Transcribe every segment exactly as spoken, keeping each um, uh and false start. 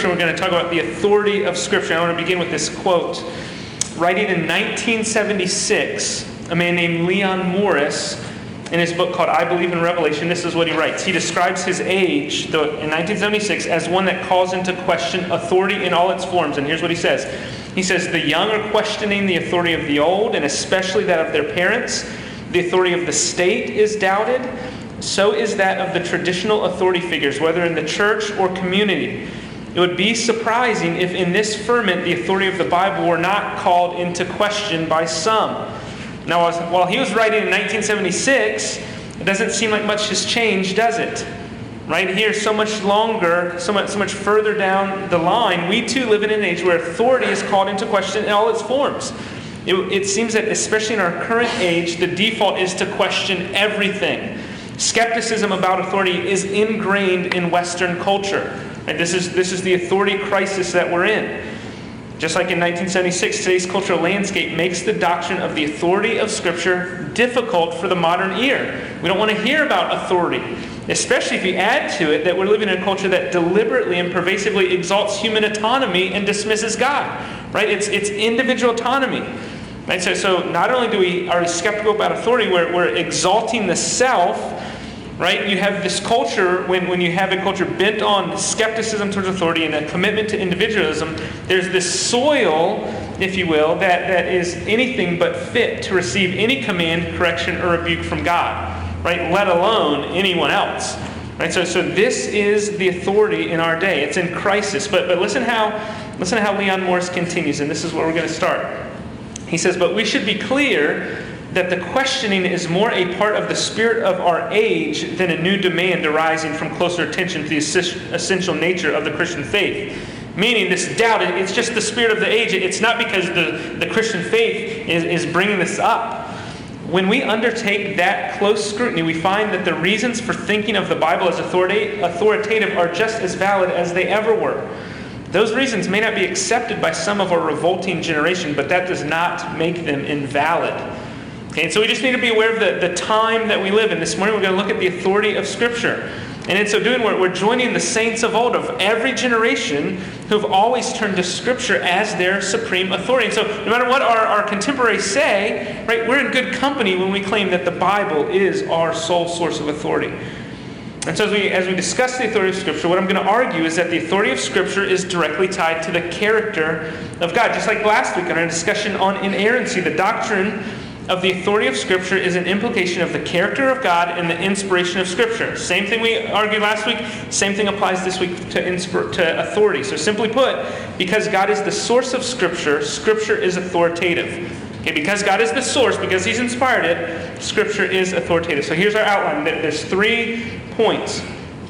Scripture. We're going to talk about the authority of Scripture. I want to begin with this quote. Writing in nineteen seventy-six, a man named Leon Morris, in his book called I Believe in Revelation, this is what he writes. He describes his age in nineteen seventy-six as one that calls into question authority in all its forms. And here's what he says. He says, the young are questioning the authority of the old, and especially that of their parents. The authority of the state is doubted. So is that of the traditional authority figures, whether in the church or community. It would be surprising if in this ferment the authority of the Bible were not called into question by some. Now, while he was writing in nineteen seventy-six, it doesn't seem like much has changed, does it? Right here, so much longer, so much, so much further down the line, we too live in an age where authority is called into question in all its forms. It, it seems that, especially in our current age, the default is to question everything. Skepticism about authority is ingrained in Western culture. And this is this is the authority crisis that we're in. Just like in nineteen seventy-six, today's cultural landscape makes the doctrine of the authority of Scripture difficult for the modern ear. We don't want to hear about authority, especially if you add to it that we're living in a culture that deliberately and pervasively exalts human autonomy and dismisses God. Right? It's it's individual autonomy. Right? So so not only do we are we skeptical about authority, we're we're exalting the self. Right? You have this culture, when, when you have a culture bent on skepticism towards authority and a commitment to individualism, there's this soil, if you will, that, that is anything but fit to receive any command, correction, or rebuke from God. Right? Let alone anyone else. Right? So so this is the authority in our day. It's in crisis. But but listen how listen how Leon Morris continues, and this is where we're going to start. He says, but we should be clear that the questioning is more a part of the spirit of our age than a new demand arising from closer attention to the essential nature of the Christian faith. Meaning this doubt, it's just the spirit of the age. It's not because the, the Christian faith is, is bringing this up. When we undertake that close scrutiny, we find that the reasons for thinking of the Bible as authoritative are just as valid as they ever were. Those reasons may not be accepted by some of our revolting generation, but that does not make them invalid. Okay, and so we just need to be aware of the, the time that we live in. This morning we're going to look at the authority of Scripture. And in so doing, we're, we're joining the saints of old, of every generation, who have always turned to Scripture as their supreme authority. And so no matter what our, our contemporaries say, right, we're in good company when we claim that the Bible is our sole source of authority. And so as we, as we discuss the authority of Scripture, what I'm going to argue is that the authority of Scripture is directly tied to the character of God. Just like last week in our discussion on inerrancy, the doctrine of the authority of Scripture is an implication of the character of God and the inspiration of Scripture. Same thing we argued last week, same thing applies this week to, inspir- to authority. So simply put, because God is the source of Scripture, Scripture is authoritative. Okay, because God is the source, because He's inspired it, Scripture is authoritative. So here's our outline. There's three points.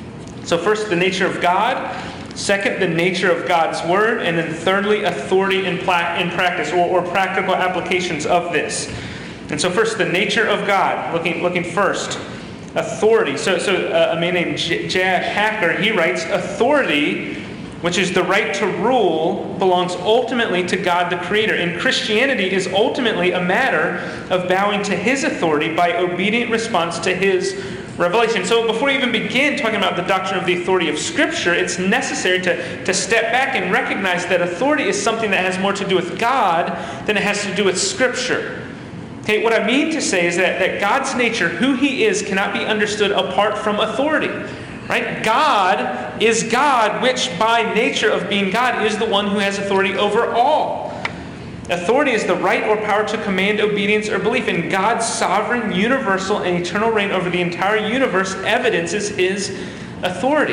So first, the nature of God. Second, the nature of God's Word. And then thirdly, authority in, pla- in practice, or, or practical applications of this. And so first, the nature of God. Looking looking first, authority. So so uh, a man named J- Jack Hacker, he writes, authority, which is the right to rule, belongs ultimately to God the Creator. And Christianity is ultimately a matter of bowing to His authority by obedient response to His revelation. So before we even begin talking about the doctrine of the authority of Scripture, it's necessary to, to step back and recognize that authority is something that has more to do with God than it has to do with Scripture. Okay, what I mean to say is that, that God's nature, who He is, cannot be understood apart from authority. Right? God is God, which by nature of being God is the one who has authority over all. Authority is the right or power to command obedience or belief, and God's sovereign, universal, and eternal reign over the entire universe evidences His authority.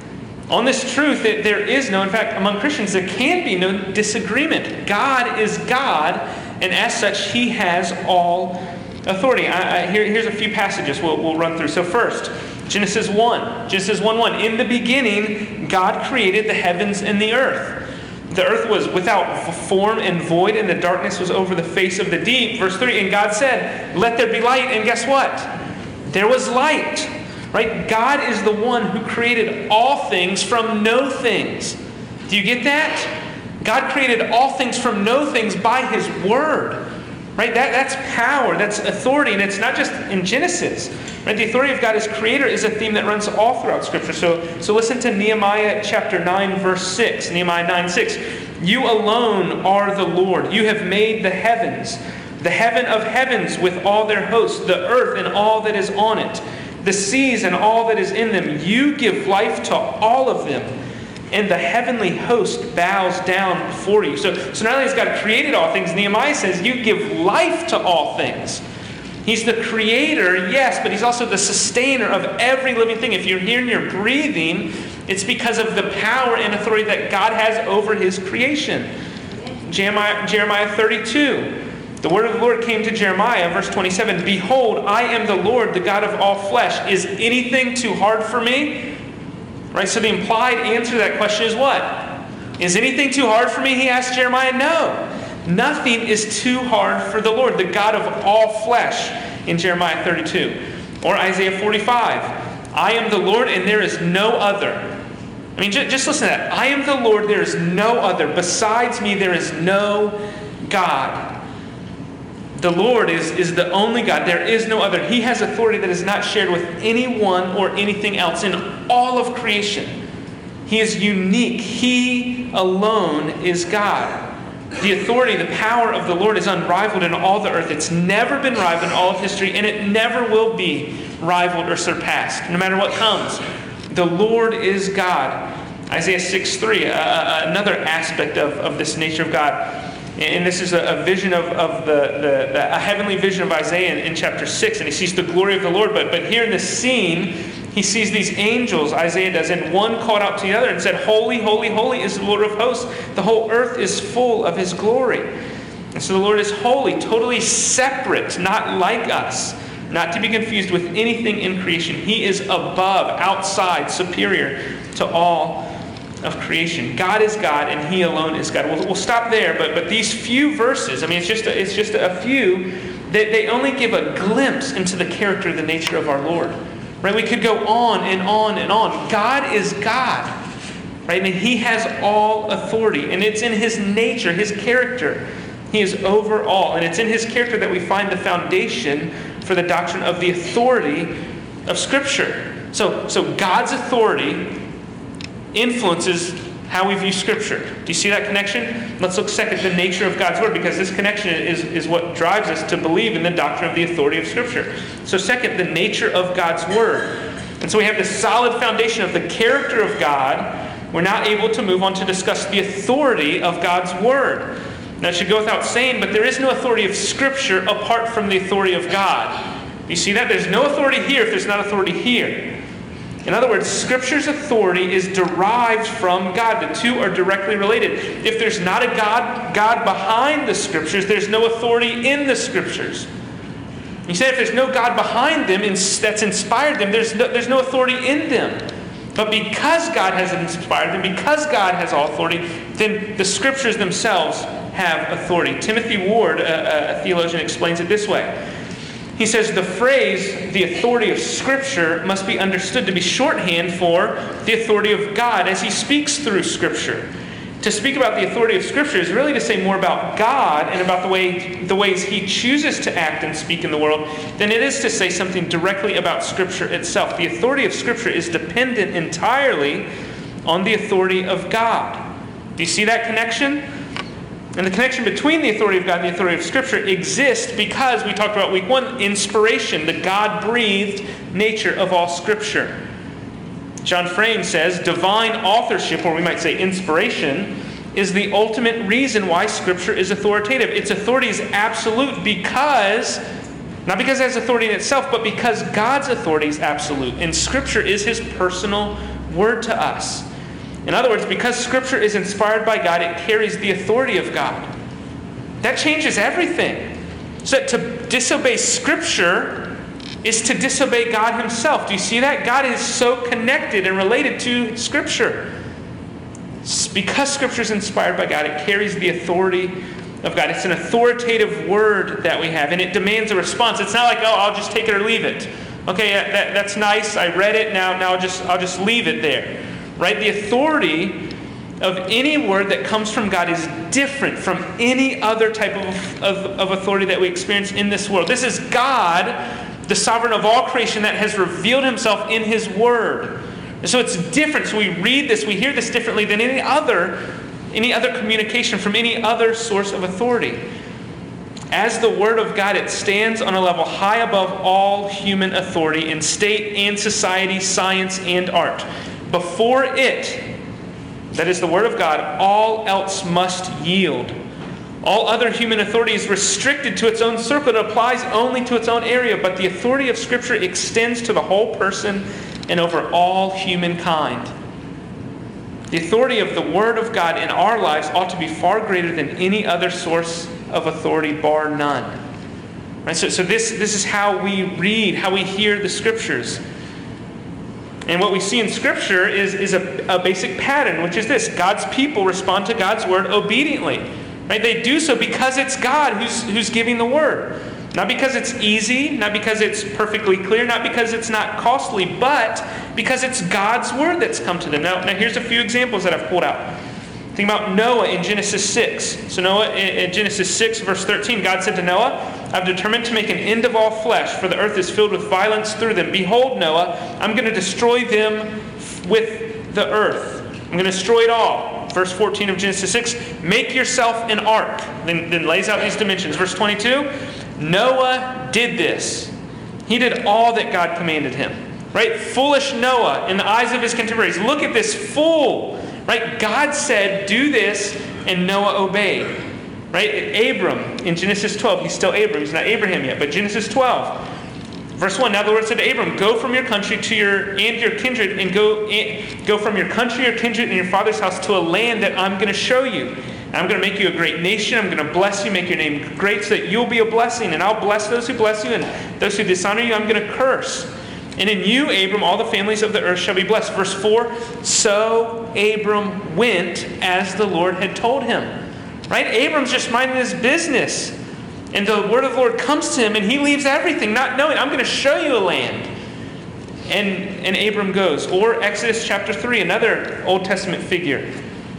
On this truth, there is no, in fact, among Christians, there can be no disagreement. God is God, and as such, He has all authority. I, I, here, here's a few passages we'll, we'll run through. So first, Genesis one. Genesis one one. In the beginning, God created the heavens and the earth. The earth was without form and void, and the darkness was over the face of the deep. Verse three, and God said, let there be light. And guess what? There was light. Right? God is the one who created all things from no things. Do you get that? God created all things from no things by His Word. Right? That, that's power, that's authority, and it's not just in Genesis. Right? The authority of God as creator is a theme that runs all throughout Scripture. So, so listen to Nehemiah chapter nine, verse six. Nehemiah nine, six. You alone are the Lord. You have made the heavens, the heaven of heavens with all their hosts, the earth and all that is on it, the seas and all that is in them. You give life to all of them, and the heavenly host bows down before you. So, so not only has God created all things, Nehemiah says you give life to all things. He's the creator, yes, but he's also the sustainer of every living thing. If you're here and you're breathing, it's because of the power and authority that God has over his creation. Jeremiah, Jeremiah thirty-two. The word of the Lord came to Jeremiah, verse twenty-seven. Behold, I am the Lord, the God of all flesh. Is anything too hard for me? Right, so the implied answer to that question is what? Is anything too hard for me? He asked Jeremiah. No. Nothing is too hard for the Lord, the God of all flesh, in Jeremiah thirty-two. Or Isaiah forty-five. I am the Lord and there is no other. I mean, just listen to that. I am the Lord, there is no other. Besides me, there is no God. The Lord is, is the only God. There is no other. He has authority that is not shared with anyone or anything else in all of creation. He is unique. He alone is God. The authority, the power of the Lord is unrivaled in all the earth. It's never been rivaled in all of history, and it never will be rivaled or surpassed, no matter what comes. The Lord is God. Isaiah six three, uh, another aspect of, of this nature of God. And this is a, a vision of, of the, the, the a heavenly vision of Isaiah in, in chapter six. And he sees the glory of the Lord. But, but here in this scene, he sees these angels, Isaiah does, and one called out to the other and said, Holy, holy, holy is the Lord of hosts. The whole earth is full of his glory. And so the Lord is holy, totally separate, not like us, not to be confused with anything in creation. He is above, outside, superior to all of creation. God is God, and He alone is God. We'll, we'll stop there, but but these few verses, I mean, it's just a, it's just a few, they, they only give a glimpse into the character, the nature of our Lord. Right? We could go on and on and on. God is God. Right? I mean, He has all authority, and it's in His nature, His character. He is over all, and it's in His character that we find the foundation for the doctrine of the authority of Scripture. So, so God's authority influences how we view Scripture. Do you see that connection? Let's look second, the nature of God's Word, because this connection is, is what drives us to believe in the doctrine of the authority of Scripture. So second, the nature of God's Word. And so we have this solid foundation of the character of God. We're now able to move on to discuss the authority of God's Word. Now, it should go without saying, but there is no authority of Scripture apart from the authority of God. Do you see that? There's no authority here if there's not authority here. In other words, Scripture's authority is derived from God. The two are directly related. If there's not a God, God behind the Scriptures, there's no authority in the Scriptures. You say if there's no God behind them that's inspired them, there's no, there's no authority in them. But because God has inspired them, because God has all authority, then the Scriptures themselves have authority. Timothy Ward, a, a theologian, explains it this way. He says the phrase, the authority of Scripture, must be understood to be shorthand for the authority of God as He speaks through Scripture. To speak about the authority of Scripture is really to say more about God and about the way the ways He chooses to act and speak in the world than it is to say something directly about Scripture itself. The authority of Scripture is dependent entirely on the authority of God. Do you see that connection? And the connection between the authority of God and the authority of Scripture exists because we talked about week one, inspiration, the God-breathed nature of all Scripture. John Frame says, divine authorship, or we might say inspiration, is the ultimate reason why Scripture is authoritative. Its authority is absolute because, not because it has authority in itself, but because God's authority is absolute. And Scripture is His personal word to us. In other words, because Scripture is inspired by God, it carries the authority of God. That changes everything. So to disobey Scripture is to disobey God Himself. Do you see that? God is so connected and related to Scripture. Because Scripture is inspired by God, it carries the authority of God. It's an authoritative word that we have, and it demands a response. It's not like, oh, I'll just take it or leave it. Okay, that, that's nice. I read it. Now, now I'll just I'll just leave it there. Right? The authority of any word that comes from God is different from any other type of, of, of authority that we experience in this world. This is God, the sovereign of all creation, that has revealed himself in his word. And so it's different. So we read this, we hear this differently than any other, any other communication from any other source of authority. As the word of God, it stands on a level high above all human authority in state and society, science and art. Before it, that is the word of God, all else must yield. All other human authority is restricted to its own circle. It applies only to its own area. But the authority of Scripture extends to the whole person and over all humankind. The authority of the Word of God in our lives ought to be far greater than any other source of authority, bar none. Right? So, so this, this is how we read, how we hear the Scriptures. And what we see in Scripture is, is a, a basic pattern, which is this. God's people respond to God's Word obediently. Right? They do so because it's God who's, who's giving the Word. Not because it's easy, not because it's perfectly clear, not because it's not costly, but because it's God's Word that's come to them. Now, now here's a few examples that I've pulled out. Think about Noah in Genesis six. So Noah in Genesis six, verse thirteen, God said to Noah, I've determined to make an end of all flesh, for the earth is filled with violence through them. Behold, Noah, I'm going to destroy them with the earth. I'm going to destroy it all. Verse fourteen of Genesis six, make yourself an ark. Then, then lays out these dimensions. Verse twenty-two, Noah did this. He did all that God commanded him. Right? Foolish Noah in the eyes of his contemporaries. Look at this fool. Right? God said, do this, and Noah obeyed. Right? Abram in Genesis twelve, he's still Abram. He's not Abraham yet, but Genesis twelve. Verse one, now the Lord said to Abram, go from your country to your and your kindred, and go, and go from your country, your kindred, and your father's house to a land that I'm going to show you. And I'm going to make you a great nation. I'm going to bless you, make your name great, so that you'll be a blessing. And I'll bless those who bless you, and those who dishonor you, I'm going to curse. And in you, Abram, all the families of the earth shall be blessed. Verse four, so Abram went as the Lord had told him. Right? Abram's just minding his business. And the word of the Lord comes to him, and he leaves everything, not knowing, I'm going to show you a land. And, and Abram goes. Or Exodus chapter three, another Old Testament figure.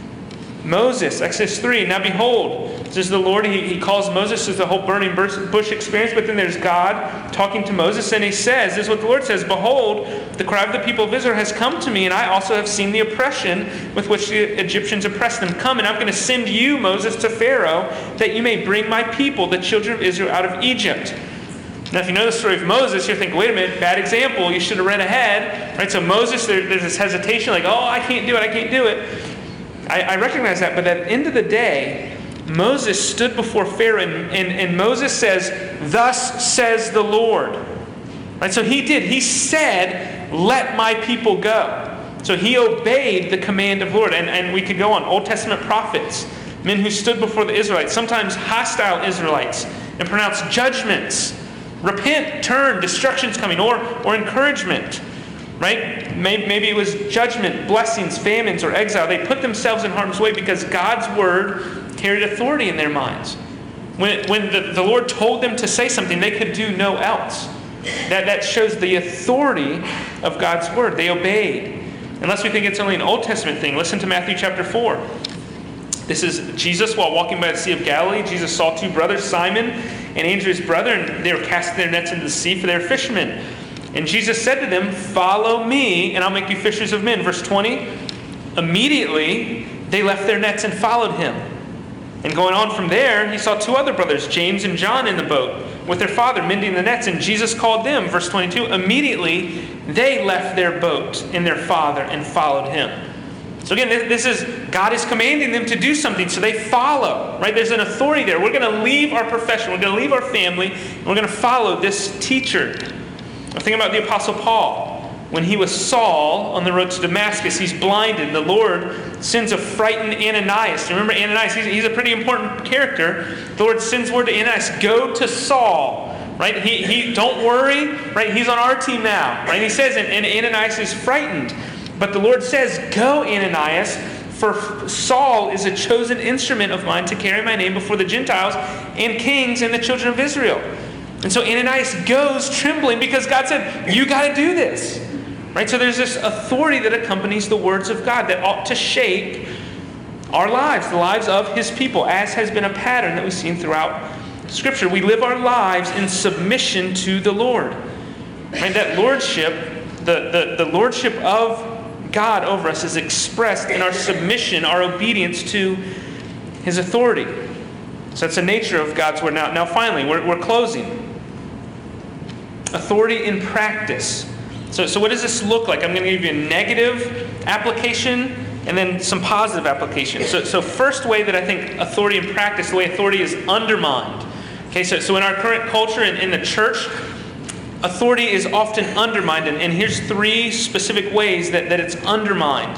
Moses, Exodus three, now behold, this is the Lord, he, he calls Moses to the whole burning bush experience, but then there's God talking to Moses, and he says, this is what the Lord says, behold, the cry of the people of Israel has come to me, and I also have seen the oppression with which the Egyptians oppressed them. Come, and I'm going to send you, Moses, to Pharaoh, that you may bring my people, the children of Israel, out of Egypt. Now, if you know the story of Moses, you're thinking, wait a minute, bad example, you should have read ahead. Right? So Moses, there, there's this hesitation, like, oh, I can't do it, I can't do it. I, I recognize that, but at the end of the day, Moses stood before Pharaoh, and, and, and Moses says, thus says the Lord. Right? So he did. He said, let my people go. So he obeyed the command of the Lord. And, and we could go on. Old Testament prophets, men who stood before the Israelites, sometimes hostile Israelites, and pronounced judgments. Repent, turn, destruction's coming, or, or encouragement. Right? Maybe it was judgment, blessings, famines, or exile. They put themselves in harm's way because God's word carried authority in their minds. When, when the, the Lord told them to say something, they could do no else. That, that shows the authority of God's word. They obeyed. Unless we think it's only an Old Testament thing, listen to Matthew chapter four. This is Jesus while walking by the Sea of Galilee. Jesus saw two brothers, Simon and Andrew his brother, and they were casting their nets into the sea, for they were fishermen. And Jesus said to them, follow me, and I'll make you fishers of men. Verse twenty, immediately they left their nets and followed him. And going on from there, he saw two other brothers, James and John, in the boat with their father, mending the nets. And Jesus called them. Verse twenty-two, immediately they left their boat and their father and followed him. So again, this is, God is commanding them to do something, so they follow. Right? There's an authority there. We're going to leave our profession. We're going to leave our family, and we're going to follow this teacher. Think about the Apostle Paul. When he was Saul on the road to Damascus, he's blinded. The Lord sends a frightened Ananias. Remember Ananias? He's, he's a pretty important character. The Lord sends word to Ananias, go to Saul. Right? He, he, don't worry. Right? He's on our team now. Right? He says, and, and Ananias is frightened. But the Lord says, go, Ananias, for Saul is a chosen instrument of mine to carry my name before the Gentiles and kings and the children of Israel. And so Ananias goes trembling because God said, you got to do this. Right? So there's this authority that accompanies the words of God that ought to shape our lives, the lives of his people, as has been a pattern that we've seen throughout Scripture. We live our lives in submission to the Lord. And that lordship, the, the, the lordship of God over us is expressed in our submission, our obedience to his authority. So that's the nature of God's word. Now, now finally, we're, we're closing. Authority in practice. So, so what does this look like? I'm going to give you a negative application and then some positive application. So, so first way that I think authority in practice, the way authority is undermined. Okay, so, so in our current culture and in the church, authority is often undermined. And, and here's three specific ways that, that it's undermined.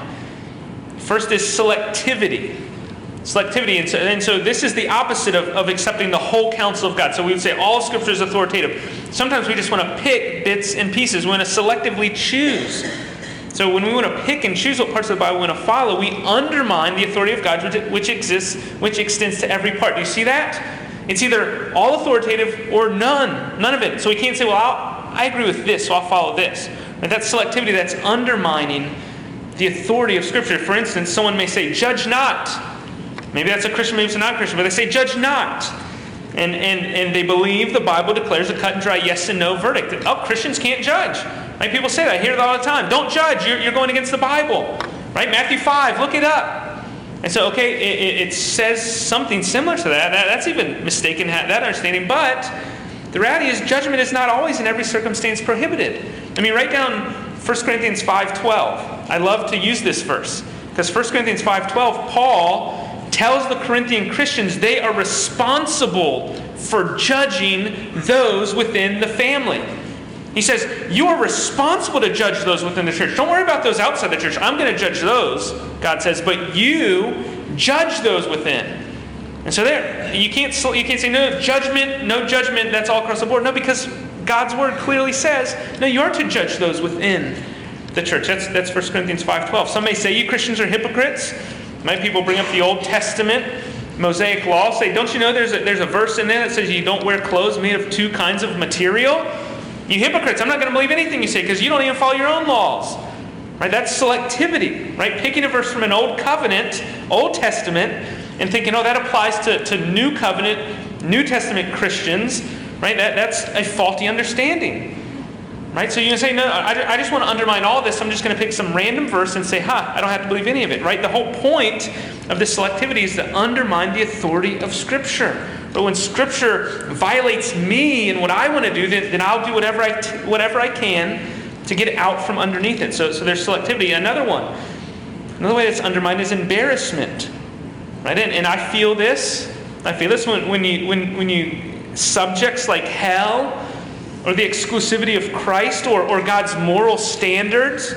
First is selectivity. Selectivity. And so, and so this is the opposite of, of accepting the whole counsel of God. So we would say all Scripture is authoritative. Sometimes we just want to pick bits and pieces. We want to selectively choose. So when we want to pick and choose what parts of the Bible we want to follow, we undermine the authority of God, which, which exists, which extends to every part. Do you see that? It's either all authoritative or none. None of it. So we can't say, well, I'll, I agree with this, so I'll follow this. But that's selectivity. That's undermining the authority of Scripture. For instance, someone may say, judge not. Maybe that's a Christian, maybe it's a non-Christian, but they say, judge not. And, and, and they believe the Bible declares a cut and dry yes and no verdict. Oh, Christians can't judge. Right? People say that. I hear it all the time. Don't judge. You're, you're going against the Bible. Right? Matthew five, look it up. And so, okay, it, it says something similar to that. that. That's even mistaken, that understanding. But the reality is judgment is not always in every circumstance prohibited. I mean, write down First Corinthians five twelve. I love to use this verse. Because First Corinthians five twelve, Paul tells the Corinthian Christians they are responsible for judging those within the family. He says, you are responsible to judge those within the church. Don't worry about those outside the church. I'm going to judge those, God says, but you judge those within. And so there, you can't, you can't say, no judgment, no judgment, that's all across the board. No, because God's word clearly says, no, you are to judge those within the church. That's, that's First Corinthians five twelve. Some may say, you Christians are hypocrites. Many people bring up the Old Testament Mosaic law, say, don't you know there's a, there's a verse in there that says you don't wear clothes made of two kinds of material? You hypocrites, I'm not going to believe anything you say because you don't even follow your own laws. Right? That's selectivity. Right? Picking a verse from an Old Covenant, Old Testament, and thinking, oh, that applies to, to New Covenant, New Testament Christians. Right? That, that's a faulty understanding. Right? So you can say, no, I, I just want to undermine all this. I'm just going to pick some random verse and say, ha, I don't have to believe any of it. Right? The whole point of this selectivity is to undermine the authority of Scripture. But when Scripture violates me and what I want to do, then, then I'll do whatever I, t- whatever I can to get out from underneath it. So, so there's selectivity. Another one, another way that's undermined is embarrassment. Right? And, and I feel this. I feel this when, when you when when you subjects like hell, or the exclusivity of Christ, or, or God's moral standards,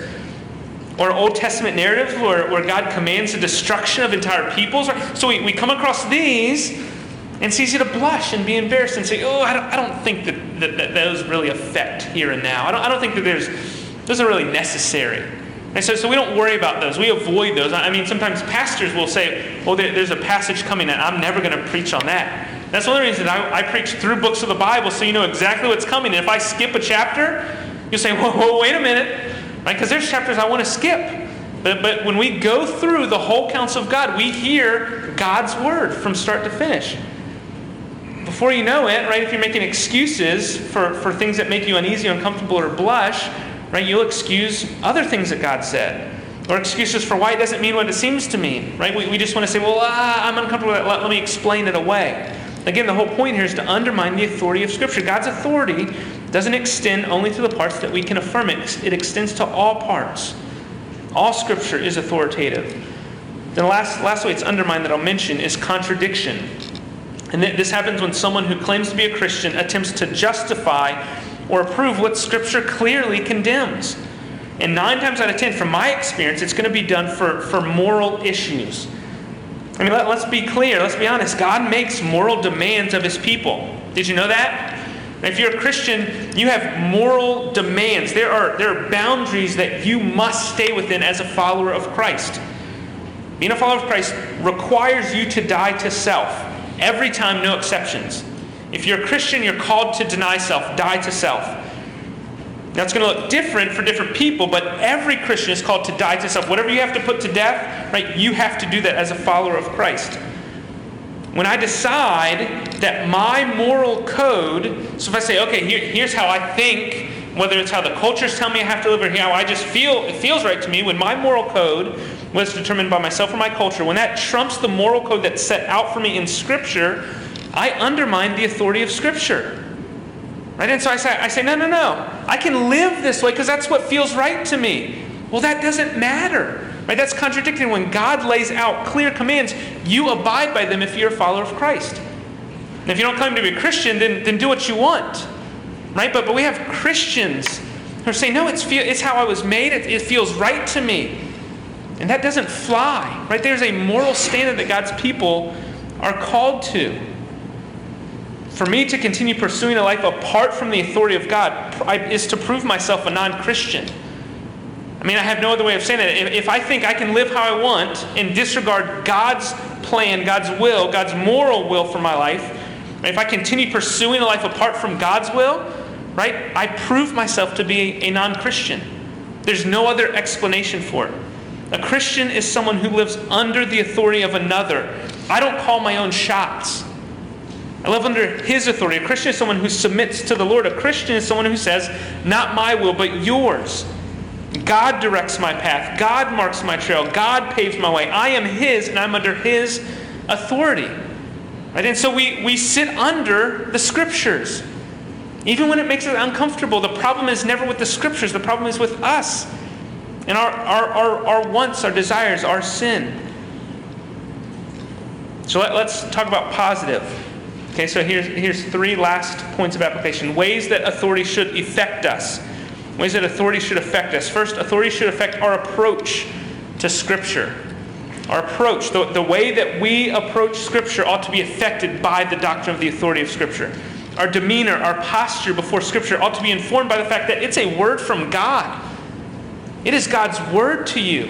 or Old Testament narratives where, where God commands the destruction of entire peoples. So we, we come across these, and it's easy to blush and be embarrassed and say, oh, I don't, I don't think that, that, that those really affect here and now. I don't, I don't think that there's those are really necessary. And so, so we don't worry about those. We avoid those. I mean, sometimes pastors will say, well, there, there's a passage coming and I'm never going to preach on that. That's one of the reasons I, I preach through books of the Bible so you know exactly what's coming. And if I skip a chapter, you'll say, whoa, whoa, wait a minute. Right? Because there's chapters I want to skip. But, but when we go through the whole counsel of God, we hear God's word from start to finish. Before you know it, right, if you're making excuses for, for things that make you uneasy, uncomfortable, or blush, right, you'll excuse other things that God said. Or excuses for why it doesn't mean what it seems to mean. Right? We, we just want to say, well, ah, I'm uncomfortable with that. Let, let me explain it away. Again, the whole point here is to undermine the authority of Scripture. God's authority doesn't extend only to the parts that we can affirm. It, it extends to all parts. All Scripture is authoritative. Then the last, last way it's undermined that I'll mention is contradiction. And this happens when someone who claims to be a Christian attempts to justify or approve what Scripture clearly condemns. And nine times out of ten, from my experience, it's going to be done for, for moral issues. I mean, let, let's be clear. Let's be honest. God makes moral demands of His people. Did you know that? If you're a Christian, you have moral demands. There are, there are boundaries that you must stay within as a follower of Christ. Being a follower of Christ requires you to die to self. Every time, no exceptions. If you're a Christian, you're called to deny self, die to self. Now, it's going to look different for different people, but every Christian is called to die to self. Whatever you have to put to death, right, you have to do that as a follower of Christ. When I decide that my moral code, so if I say, okay, here, here's how I think, whether it's how the cultures tell me I have to live or how I just feel, it feels right to me, when my moral code was determined by myself or my culture, when that trumps the moral code that's set out for me in Scripture, I undermine the authority of Scripture. Right? And so I say, I say, no, no, no. I can live this way because that's what feels right to me. Well, that doesn't matter. Right? That's contradicting. When God lays out clear commands, you abide by them if you're a follower of Christ. And if you don't claim to be a Christian, then, then do what you want. Right? But, but we have Christians who are saying, no, it's, feel, it's how I was made. It, it feels right to me. And that doesn't fly. Right? There's a moral standard that God's people are called to. For me to continue pursuing a life apart from the authority of God is to prove myself a non-Christian. I mean, I have no other way of saying it. If I think I can live how I want and disregard God's plan, God's will, God's moral will for my life, if I continue pursuing a life apart from God's will, right, I prove myself to be a non-Christian. There's no other explanation for it. A Christian is someone who lives under the authority of another. I don't call my own shots. I live under His authority. A Christian is someone who submits to the Lord. A Christian is someone who says, not my will, but yours. God directs my path. God marks my trail. God paves my way. I am His, and I'm under His authority. Right? And so we, we sit under the Scriptures. Even when it makes it uncomfortable, the problem is never with the Scriptures. The problem is with us. And our, our, our, our wants, our desires, our sin. So let, let's talk about positive. Okay, so here's, here's three last points of application. Ways that authority should affect us. Ways that authority should affect us. First, authority should affect our approach to Scripture. Our approach, the, the way that we approach Scripture ought to be affected by the doctrine of the authority of Scripture. Our demeanor, our posture before Scripture ought to be informed by the fact that it's a word from God. It is God's word to you.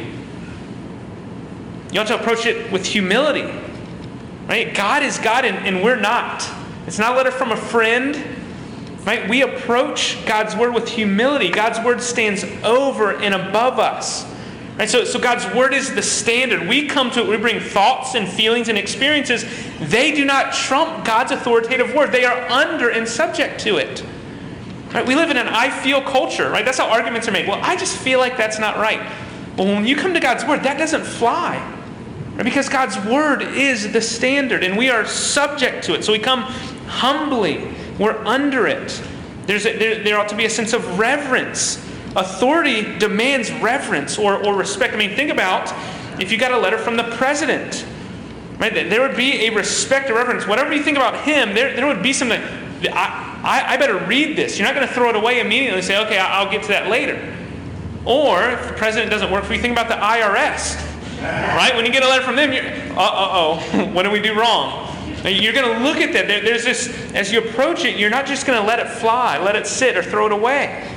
You ought to approach it with humility. Right? God is God and, and we're not. It's not a letter from a friend. Right? We approach God's word with humility. God's word stands over and above us. Right? So, so God's word is the standard. We come to it, we bring thoughts and feelings and experiences. They do not trump God's authoritative word. They are under and subject to it. Right? We live in an I feel culture. Right? That's how arguments are made. Well, I just feel like that's not right. Well, when you come to God's word, that doesn't fly. Because God's word is the standard, and we are subject to it. So we come humbly. We're under it. There's a, there, there ought to be a sense of reverence. Authority demands reverence or, or respect. I mean, think about if you got a letter from the president. Right? There would be a respect or reverence. Whatever you think about him, there, there would be something. I, I, I better read this. You're not going to throw it away immediately and say, okay, I'll get to that later. Or if the president doesn't work for you, think about the I R S. Right? When you get a letter from them, you're, uh-oh, what do we do wrong? You're going to look at that. There, there's this, as you approach it, you're not just going to let it fly, let it sit, or throw it away.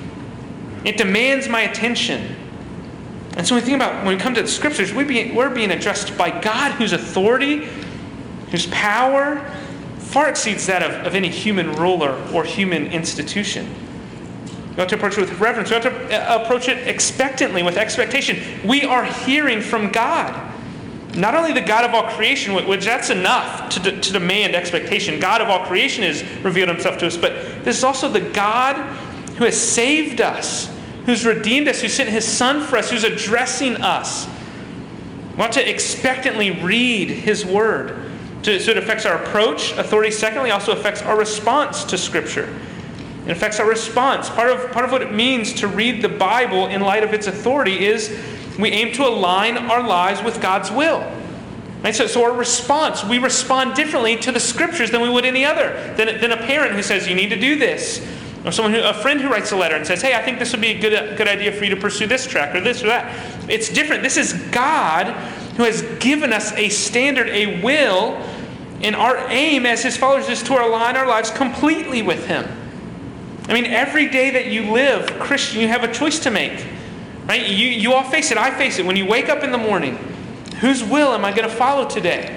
It demands my attention. And so when we think about, when we come to the Scriptures, we be, we're being addressed by God whose authority, whose power, far exceeds that of, of any human ruler or human institution. We ought to approach it with reverence. We ought to approach it expectantly, with expectation. We are hearing from God. Not only the God of all creation, which that's enough to, de- to demand expectation. God of all creation has revealed Himself to us. But this is also the God who has saved us, who's redeemed us, who sent His Son for us, who's addressing us. We ought to expectantly read His Word. So it affects our approach. Authority, secondly, also affects our response to Scripture. It affects our response. Part of, part of what it means to read the Bible in light of its authority is we aim to align our lives with God's will. Right? So, so our response, we respond differently to the Scriptures than we would any other. Than, than a parent who says, you need to do this. Or someone who, a friend who writes a letter and says, hey, I think this would be a good, good idea for you to pursue this track or this or that. It's different. This is God who has given us a standard, a will, and our aim as His followers is to align our lives completely with Him. I mean, every day that you live, Christian, you have a choice to make. Right? You, you all face it. I face it. When you wake up in the morning, whose will am I going to follow today?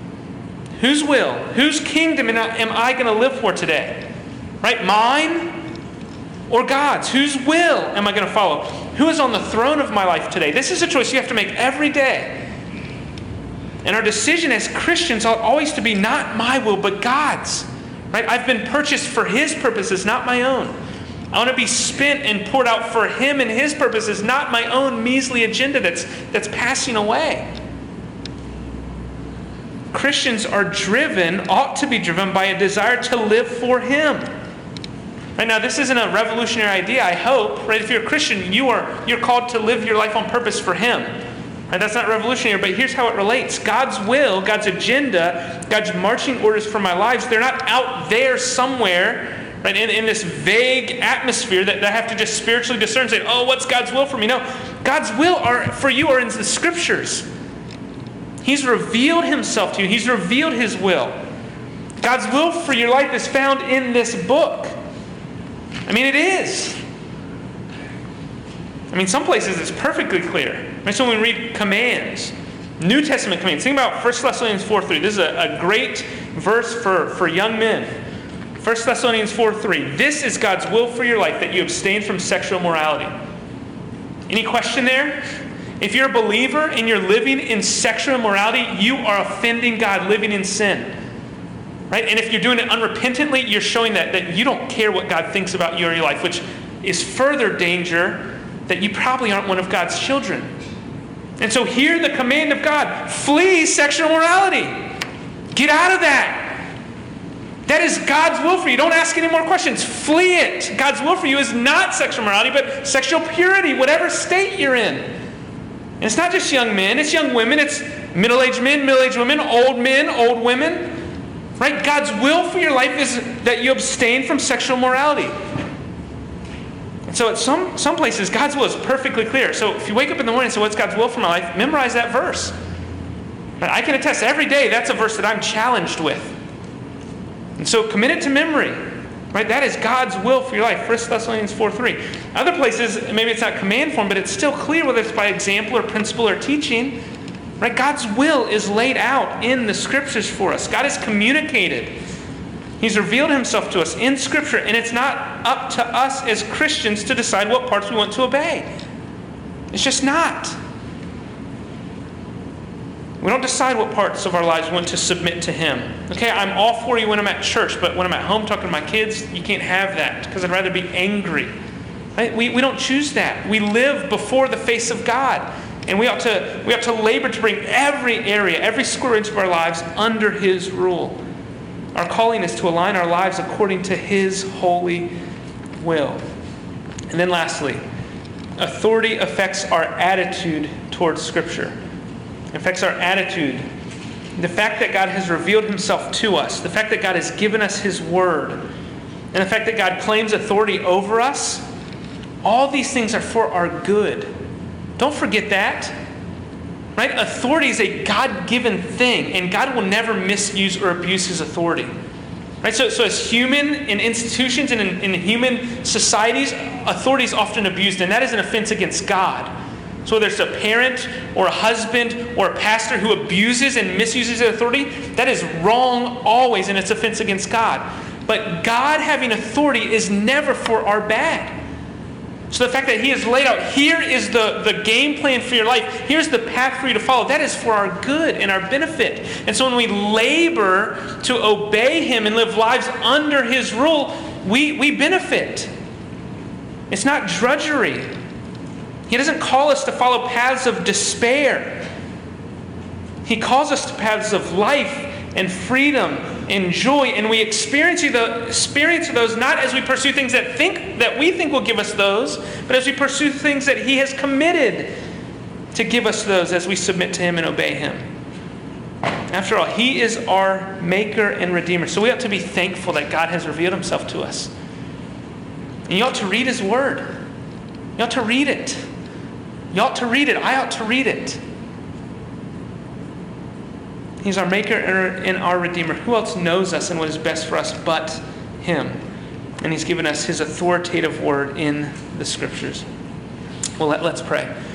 Whose will? Whose kingdom am I going to live for today? Right? Mine? or God's? Whose will am I going to follow? Who is on the throne of my life today? This is a choice you have to make every day. And our decision as Christians ought always to be not my will, but God's. Right? I've been purchased for His purposes, not my own. I want to be spent and poured out for Him and His purposes, not my own measly agenda that's, that's passing away. Christians are driven, ought to be driven by a desire to live for Him. Right now, this isn't a revolutionary idea, I hope. Right? If you're a Christian, you are, you're called to live your life on purpose for Him. Right? That's not revolutionary, but here's how it relates. God's will, God's agenda, God's marching orders for my lives, they're not out there somewhere, right, in, in this vague atmosphere that, that I have to just spiritually discern and say, oh, what's God's will for me? No, God's will are for you are in the Scriptures. He's revealed Himself to you. He's revealed His will. God's will for your life is found in this book. I mean, it is. I mean, some places it's perfectly clear. Right? So when we read commands, New Testament commands, think about First Thessalonians four three. This is a, a great verse for, for young men. First Thessalonians four three. This is God's will for your life, that you abstain from sexual morality. Any question there? If you're a believer and you're living in sexual immorality, you are offending God, living in sin. Right? And if you're doing it unrepentantly, you're showing that, that you don't care what God thinks about you or your life, which is further danger that you probably aren't one of God's children. And so hear the command of God. Flee sexual immorality. Get out of that. That is God's will for you. Don't ask any more questions. Flee it. God's will for you is not sexual morality, but sexual purity, whatever state you're in. And it's not just young men. It's young women. It's middle-aged men, middle-aged women, old men, old women. Right? God's will for your life is that you abstain from sexual morality. And so at some, some places, God's will is perfectly clear. So if you wake up in the morning and say, what's God's will for my life? Memorize that verse. Right? I can attest every day that's a verse that I'm challenged with. And so commit it to memory. Right? That is God's will for your life. First Thessalonians four three. Other places, maybe it's not command form, but it's still clear whether it's by example or principle or teaching. Right? God's will is laid out in the Scriptures for us. God has communicated. He's revealed Himself to us in Scripture, and it's not up to us as Christians to decide what parts we want to obey. It's just not. We don't decide what parts of our lives we want to submit to Him. Okay, I'm all for you when I'm at church, but when I'm at home talking to my kids, you can't have that because I'd rather be angry. Right? We, we don't choose that. We live before the face of God. And we ought to we ought to labor to bring every area, every square inch of our lives under His rule. Our calling is to align our lives according to His holy will. And then lastly, authority affects our attitude towards Scripture. It affects our attitude. The fact that God has revealed Himself to us, the fact that God has given us His Word, and the fact that God claims authority over us, all these things are for our good. Don't forget that. Right? Authority is a God-given thing, and God will never misuse or abuse His authority. Right? So, so as human in institutions and in, in human societies, authority is often abused, and that is an offense against God. So whether it's a parent or a husband or a pastor who abuses and misuses their authority, that is wrong always, and it's offense against God. But God having authority is never for our bad. So the fact that He has laid out, here is the, the game plan for your life, here's the path for you to follow, that is for our good and our benefit. And so when we labor to obey Him and live lives under His rule, we, we benefit. It's not drudgery. He doesn't call us to follow paths of despair. He calls us to paths of life and freedom and joy, and we experience the experience those not as we pursue things that think that we think will give us those, but as we pursue things that He has committed to give us those as we submit to Him and obey Him. After all, He is our Maker and Redeemer, so we ought to be thankful that God has revealed Himself to us. And you ought to read His Word. You ought to read it. You ought to read it. I ought to read it. He's our Maker and our Redeemer. Who else knows us and what is best for us but Him? And He's given us His authoritative word in the Scriptures. Well, let, let's pray.